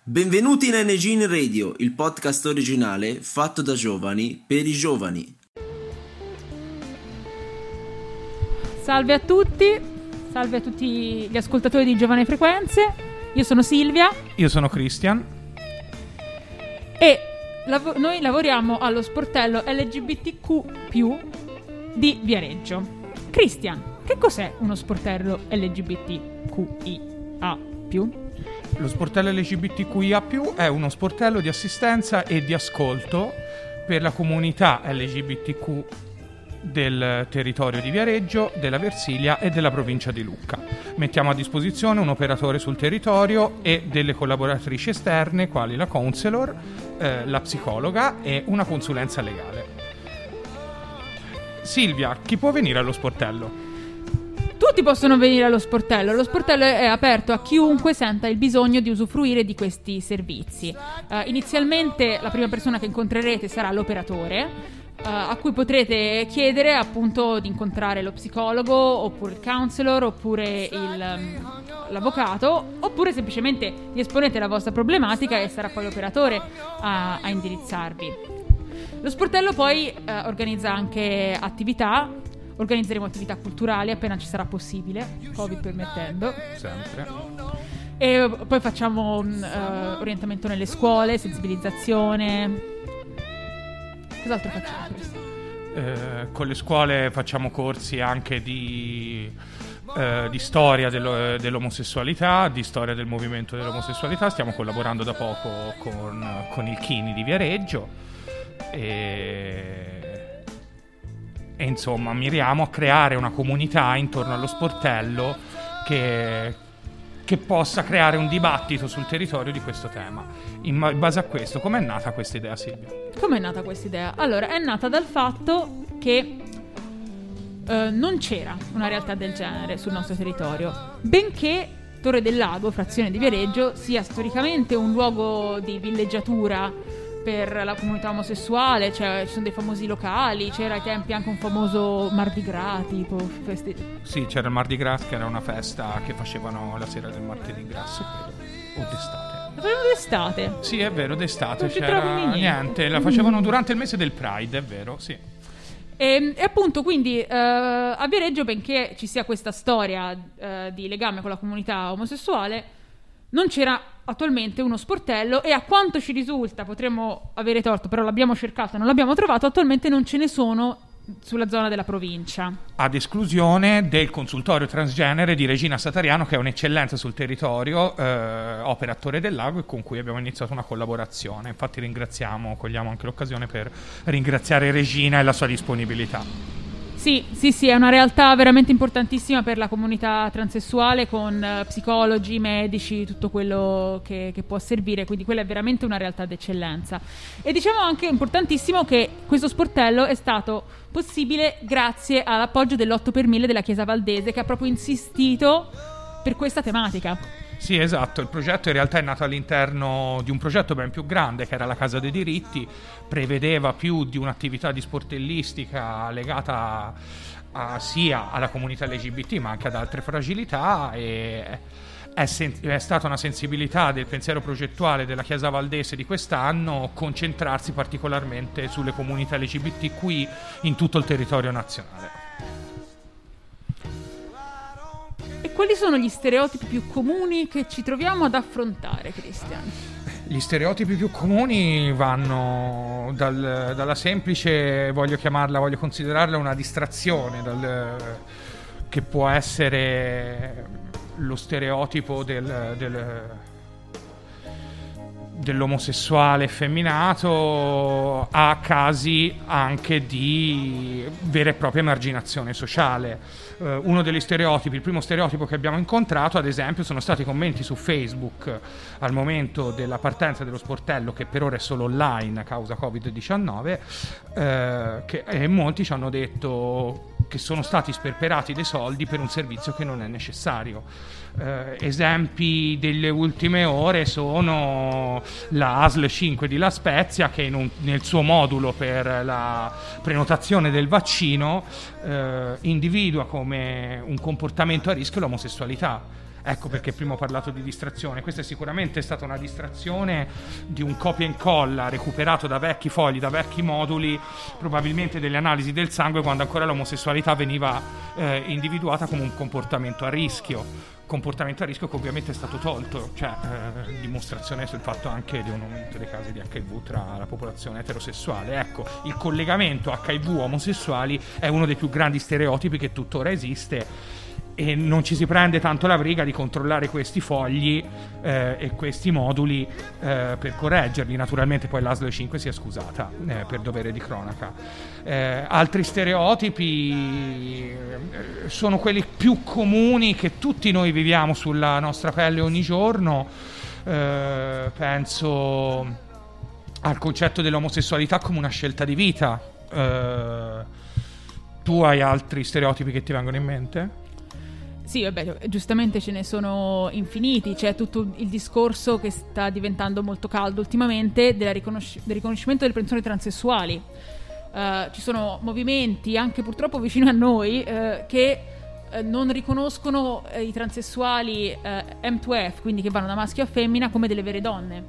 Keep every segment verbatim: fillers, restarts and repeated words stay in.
Benvenuti in N G in Radio, il podcast originale fatto da giovani per i giovani. Salve a tutti, salve a tutti gli ascoltatori di Giovani Frequenze. Io sono Silvia. Io sono Christian. E lav- noi lavoriamo allo sportello L G B T Q più di Viareggio. Christian, che cos'è uno sportello L G B T Q I A più? Lo sportello L G B T Q I A più è uno sportello di assistenza e di ascolto per la comunità L G B T Q del territorio di Viareggio, della Versilia e della provincia di Lucca. Mettiamo a disposizione un operatore sul territorio e delle collaboratrici esterne quali la counselor, eh, la psicologa e una consulenza legale. Silvia, chi può venire allo sportello? Tutti possono venire allo sportello. Lo sportello è aperto a chiunque senta il bisogno di usufruire di questi servizi. Uh, inizialmente la prima persona che incontrerete sarà l'operatore, uh, a cui potrete chiedere appunto di incontrare lo psicologo, oppure il counselor, oppure il, um, l'avvocato, oppure semplicemente gli esponete la vostra problematica e sarà poi l'operatore a, a indirizzarvi. Lo sportello poi uh, organizza anche attività. Organizzeremo attività culturali appena ci sarà possibile, Covid permettendo. Sempre. E poi facciamo uh, orientamento nelle scuole, sensibilizzazione. Cos'altro facciamo? Eh, con le scuole facciamo corsi anche di, eh, di storia dello, dell'omosessualità, di storia del movimento dell'omosessualità. Stiamo collaborando da poco con, con il Chini di Viareggio e... E insomma miriamo a creare una comunità intorno allo sportello che, che possa creare un dibattito sul territorio di questo tema. In base a questo, com'è nata questa idea, Silvia? Com'è nata questa idea? Allora, è nata dal fatto che eh, non c'era una realtà del genere sul nostro territorio, benché Torre del Lago, frazione di Viareggio, sia storicamente un luogo di villeggiatura per la comunità omosessuale, cioè ci sono dei famosi locali, c'era ai tempi anche un famoso Mardi Gras, tipo feste... Sì, c'era il Mardi Gras, che era una festa che facevano la sera del martedì grasso, credo, o d'estate. La facevano d'estate? Sì, è vero, d'estate, non c'era niente. niente, la facevano durante il mese del Pride, è vero, sì. E, e appunto quindi eh, a Viareggio, benché ci sia questa storia eh, di legame con la comunità omosessuale, non c'era attualmente uno sportello e, a quanto ci risulta, potremmo avere torto, però l'abbiamo cercato e non l'abbiamo trovato, attualmente non ce ne sono sulla zona della provincia. Ad esclusione del consultorio transgenere di Regina Satariano, che è un'eccellenza sul territorio, eh, opera a Torre del Lago e con cui abbiamo iniziato una collaborazione. Infatti ringraziamo, cogliamo anche l'occasione per ringraziare Regina e la sua disponibilità. Sì, sì, sì, è una realtà veramente importantissima per la comunità transessuale, con uh, psicologi, medici, tutto quello che, che può servire, quindi quella è veramente una realtà d'eccellenza. E diciamo anche importantissimo che questo sportello è stato possibile grazie all'appoggio dell'otto per mille della Chiesa Valdese, che ha proprio insistito per questa tematica. Sì, esatto, il progetto in realtà è nato all'interno di un progetto ben più grande che era la Casa dei Diritti, prevedeva più di un'attività di sportellistica legata a, sia alla comunità L G B T ma anche ad altre fragilità, e è, sen- è stata una sensibilità del pensiero progettuale della Chiesa Valdese di quest'anno concentrarsi particolarmente sulle comunità L G B T Q in tutto il territorio nazionale. E quali sono gli stereotipi più comuni che ci troviamo ad affrontare, Christian? Gli stereotipi più comuni vanno dal, dalla semplice, voglio chiamarla, voglio considerarla una distrazione, dal, che può essere lo stereotipo del, del, dell'omosessuale effeminato, a casi anche di vera e propria emarginazione sociale. Uh, uno degli stereotipi, il primo stereotipo che abbiamo incontrato, ad esempio, sono stati commenti su Facebook al momento della partenza dello sportello, che per ora è solo online a causa covid diciannove, uh, che, e molti ci hanno detto che sono stati sperperati dei soldi per un servizio che non è necessario. Uh, esempi delle ultime ore sono la A S L cinque di La Spezia, che in un, nel suo modulo per la prenotazione del vaccino uh, individua come un comportamento a rischio l'omosessualità. Ecco perché prima ho parlato di distrazione. Questa è sicuramente stata una distrazione di un copia e incolla recuperato da vecchi fogli, da vecchi moduli, probabilmente delle analisi del sangue, quando ancora l'omosessualità veniva eh, individuata come un comportamento a rischio. Comportamento a rischio che ovviamente è stato tolto, cioè eh, dimostrazione sul fatto anche di un aumento dei casi di acca i vu tra la popolazione eterosessuale. Ecco, il collegamento acca i vu omosessuali è uno dei più grandi stereotipi che tuttora esiste, e non ci si prende tanto la briga di controllare questi fogli eh, e questi moduli eh, per correggerli. Naturalmente poi l'A S L cinque si è scusata eh, per dovere di cronaca. Eh, altri stereotipi eh, sono quelli più comuni che tutti noi viviamo sulla nostra pelle ogni giorno. Eh, penso al concetto dell'omosessualità come una scelta di vita. Eh, tu hai altri stereotipi che ti vengono in mente? Sì, vabbè, giustamente ce ne sono infiniti. C'è tutto il discorso che sta diventando molto caldo ultimamente della riconosci- del riconoscimento delle persone transessuali. Uh, ci sono movimenti, anche purtroppo vicino a noi, uh, che uh, non riconoscono uh, i transessuali uh, M due F, quindi che vanno da maschio a femmina, come delle vere donne.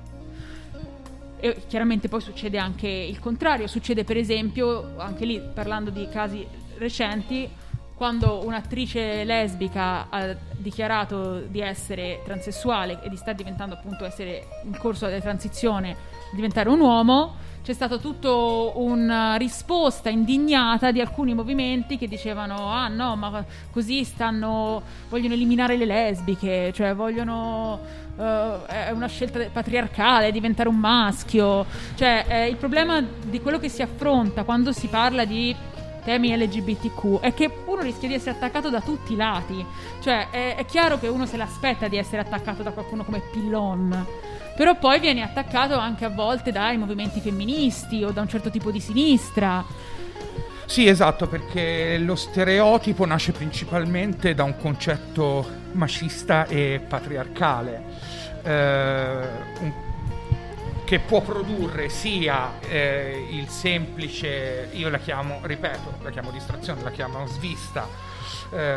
E chiaramente poi succede anche il contrario. Succede per esempio, anche lì parlando di casi recenti, quando un'attrice lesbica ha dichiarato di essere transessuale e di sta diventando appunto essere in corso della transizione, diventare un uomo, c'è stata tutta una risposta indignata di alcuni movimenti che dicevano ah no, ma così stanno vogliono eliminare le lesbiche, cioè vogliono uh, è una scelta patriarcale diventare un maschio. Cioè eh, il problema di quello che si affronta quando si parla di temi L G B T Q è che uno rischia di essere attaccato da tutti i lati. Cioè è, è chiaro che uno se l'aspetta di essere attaccato da qualcuno come Pillon, però poi viene attaccato anche a volte dai movimenti femministi o da un certo tipo di sinistra. Sì, esatto, perché lo stereotipo nasce principalmente da un concetto macista e patriarcale, eh, un che può produrre sia eh, il semplice, io la chiamo, ripeto, la chiamo distrazione, la chiamo svista, eh,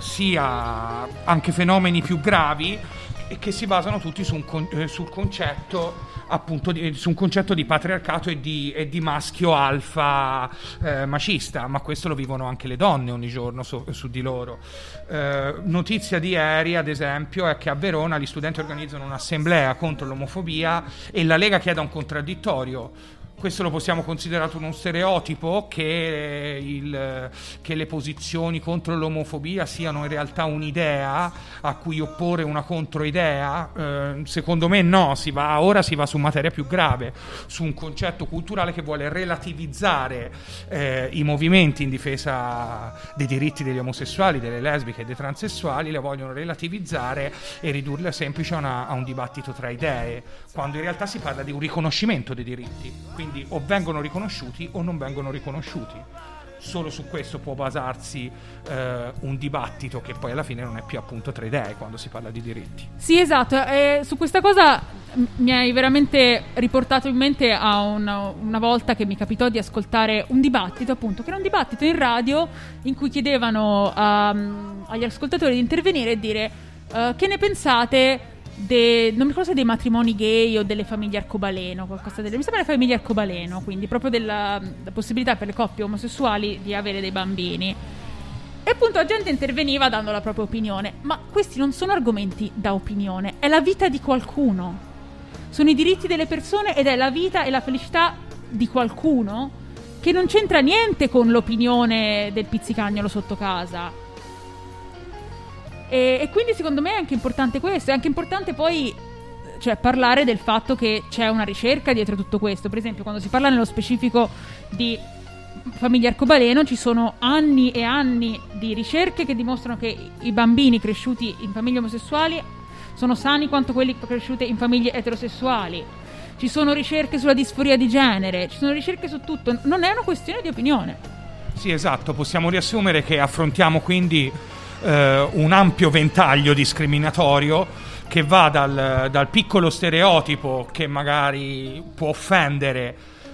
sia anche fenomeni più gravi e che si basano tutti su un con, eh, sul concetto appunto di, su un concetto di patriarcato e di, e di maschio alfa eh, macista, ma questo lo vivono anche le donne ogni giorno su, su di loro. Eh, notizia di ieri ad esempio è che a Verona gli studenti organizzano un'assemblea contro l'omofobia e la Lega chiede un contraddittorio. Questo lo possiamo considerare uno stereotipo, che, il, che le posizioni contro l'omofobia siano in realtà un'idea a cui opporre una controidea? Eh, secondo me no, si va, ora si va su materia più grave, su un concetto culturale che vuole relativizzare eh, i movimenti in difesa dei diritti degli omosessuali, delle lesbiche e dei transessuali, le vogliono relativizzare e ridurle semplice a, una, a un dibattito tra idee, quando in realtà si parla di un riconoscimento dei diritti. Quindi Quindi o vengono riconosciuti o non vengono riconosciuti. Solo su questo può basarsi eh, un dibattito che poi alla fine non è più appunto tra idee quando si parla di diritti. Sì, esatto. E su questa cosa mi hai veramente riportato in mente a una, una volta che mi capitò di ascoltare un dibattito, appunto, che era un dibattito in radio in cui chiedevano um, agli ascoltatori di intervenire e dire uh, che ne pensate De, non mi ricordo se dei matrimoni gay o delle famiglie arcobaleno, qualcosa delle, mi sembra le famiglie arcobaleno, quindi proprio della, della possibilità per le coppie omosessuali di avere dei bambini. E appunto la gente interveniva dando la propria opinione, ma questi non sono argomenti da opinione, è la vita di qualcuno, sono i diritti delle persone ed è la vita e la felicità di qualcuno che non c'entra niente con l'opinione del pizzicagnolo sotto casa. E, e quindi secondo me è anche importante questo, è anche importante poi cioè, parlare del fatto che c'è una ricerca dietro tutto questo. Per esempio quando si parla nello specifico di famiglia arcobaleno ci sono anni e anni di ricerche che dimostrano che i bambini cresciuti in famiglie omosessuali sono sani quanto quelli cresciuti in famiglie eterosessuali. Ci sono ricerche sulla disforia di genere, ci sono ricerche su tutto, non è una questione di opinione. Sì, esatto, possiamo riassumere che affrontiamo quindi Uh, un ampio ventaglio discriminatorio che va dal, dal piccolo stereotipo che magari può offendere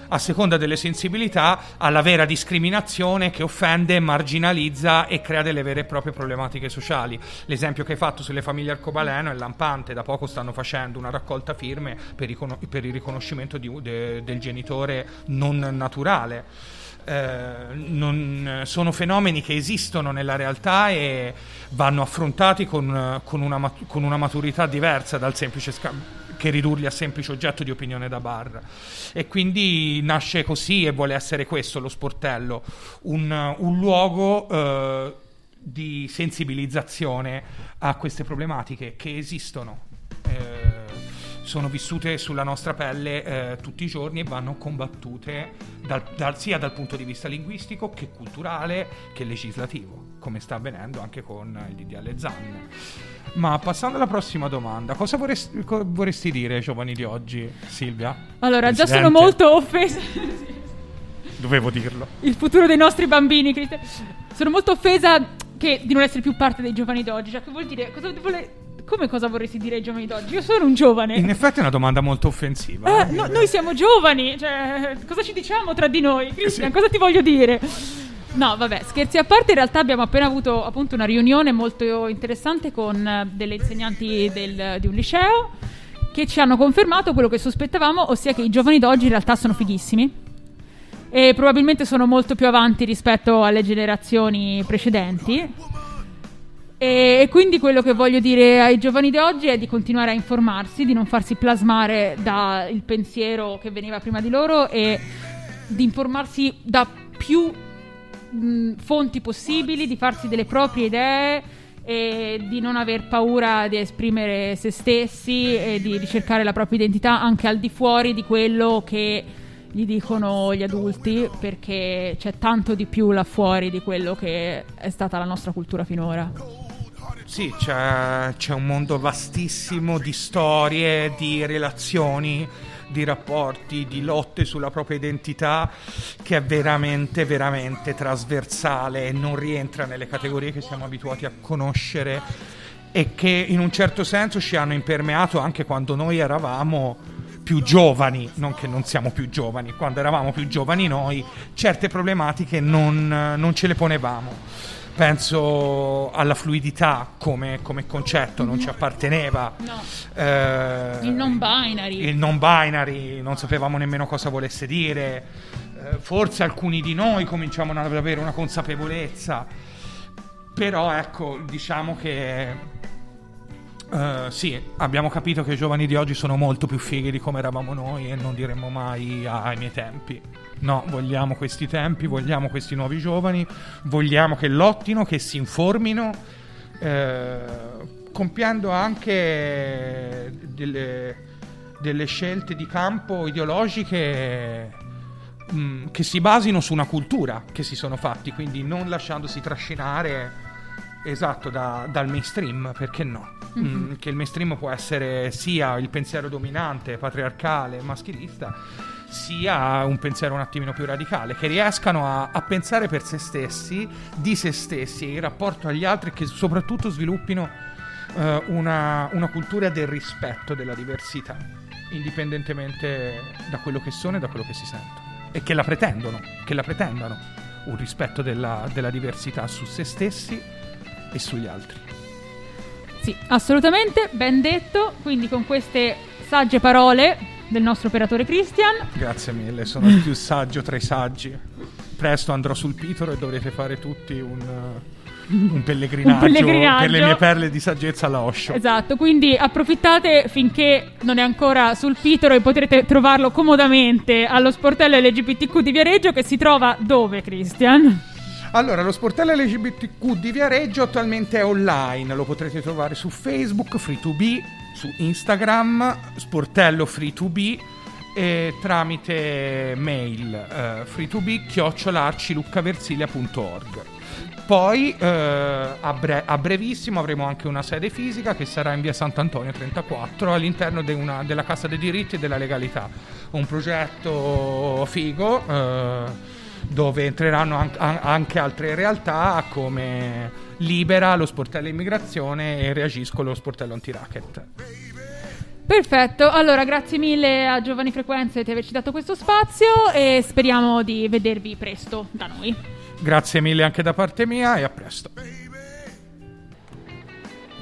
a seconda delle sensibilità, alla vera discriminazione che offende, marginalizza e crea delle vere e proprie problematiche sociali. L'esempio che hai fatto sulle famiglie arcobaleno è lampante. Da poco stanno facendo una raccolta firme per, ricon- per il riconoscimento di, de- del genitore non naturale. Eh, non, sono fenomeni che esistono nella realtà e vanno affrontati con, con, una, mat- con una maturità diversa dal semplice scambio che ridurli a semplice oggetto di opinione da bar. E quindi nasce così e vuole essere questo lo sportello, un, un luogo eh, di sensibilizzazione a queste problematiche che esistono, eh, sono vissute sulla nostra pelle eh, tutti i giorni e vanno combattute dal, dal, sia dal punto di vista linguistico che culturale che legislativo, come sta avvenendo anche con il D D L Zan. Ma passando alla prossima domanda, cosa vorresti, co- vorresti dire ai giovani di oggi, Silvia? Allora, Presidente? già sono molto offesa. Dovevo dirlo. Il futuro dei nostri bambini, Cristian. Sono molto offesa che di non essere più parte dei giovani d'oggi. Cioè, che vuol dire? Cosa vuole... Come cosa vorresti dire ai giovani d'oggi? Io sono un giovane. In effetti è una domanda molto offensiva. Eh, no, noi siamo giovani, cioè, cosa ci diciamo tra di noi? Cristian, Sì. cosa ti voglio dire? No, vabbè, scherzi a parte, in realtà abbiamo appena avuto appunto una riunione molto interessante con eh, delle insegnanti del, di un liceo che ci hanno confermato quello che sospettavamo, ossia che i giovani d'oggi in realtà sono fighissimi e probabilmente sono molto più avanti rispetto alle generazioni precedenti. E quindi quello che voglio dire ai giovani di oggi è di continuare a informarsi, di non farsi plasmare dal pensiero che veniva prima di loro e di informarsi da più mh, fonti possibili, di farsi delle proprie idee e di non aver paura di esprimere se stessi e di ricercare la propria identità anche al di fuori di quello che gli dicono gli adulti, perché c'è tanto di più là fuori di quello che è stata la nostra cultura finora. Sì, c'è, c'è un mondo vastissimo di storie, di relazioni, di rapporti, di lotte sulla propria identità che è veramente, veramente trasversale e non rientra nelle categorie che siamo abituati a conoscere e che in un certo senso ci hanno impermeato anche quando noi eravamo più giovani, non che non siamo più giovani, quando eravamo più giovani noi certe problematiche non, non ce le ponevamo. Penso alla fluidità come, come concetto, non ci apparteneva. No. Eh, Il non binary. Il non binary, non sapevamo nemmeno cosa volesse dire. Eh, forse alcuni di noi cominciamo ad avere una consapevolezza. Però ecco, diciamo che Uh, sì, abbiamo capito che i giovani di oggi sono molto più fighi di come eravamo noi e non diremmo mai ah, ai miei tempi. No, vogliamo questi tempi, vogliamo questi nuovi giovani, vogliamo che lottino, che si informino, eh, compiendo anche delle, delle scelte di campo ideologiche mh, che si basino su una cultura che si sono fatti, quindi non lasciandosi trascinare esatto da, dal mainstream, perché no? Mm-hmm. Mm, che il mainstream può essere sia il pensiero dominante, patriarcale, maschilista, sia un pensiero un attimino più radicale, che riescano a, a pensare per se stessi, di se stessi, in rapporto agli altri, che soprattutto sviluppino uh, una, una cultura del rispetto della diversità, indipendentemente da quello che sono e da quello che si sentono, e che la pretendono, che la pretendano, un rispetto della, della diversità su se stessi e sugli altri. Sì, assolutamente, ben detto. Quindi con queste sagge parole del nostro operatore Christian. Grazie mille, sono il più saggio tra i saggi. Presto andrò sul Pitoro e dovrete fare tutti un, un, pellegrinaggio, un pellegrinaggio per le mie perle di saggezza alla Osho. Esatto, quindi approfittate finché non è ancora sul Pitoro e potrete trovarlo comodamente allo sportello L G B T Q di Viareggio, che si trova dove, Christian? Allora, lo sportello L G B T Q di Viareggio attualmente è online, lo potrete trovare su Facebook, Free to Be, su Instagram, sportello Free to Be, e tramite mail eh, free to be chiocciola arciluccaversilia punto org. Poi eh, a, bre- a brevissimo avremo anche una sede fisica che sarà in via Sant'Antonio trentaquattro all'interno de una, della Casa dei Diritti e della Legalità, un progetto figo eh, dove entreranno an- an- anche altre realtà come Libera, lo sportello immigrazione, e Reagisco, lo sportello antiracket. Perfetto, allora grazie mille a Giovani Frequenze di averci dato questo spazio e speriamo di vedervi presto da noi. Grazie mille anche da parte mia e a presto.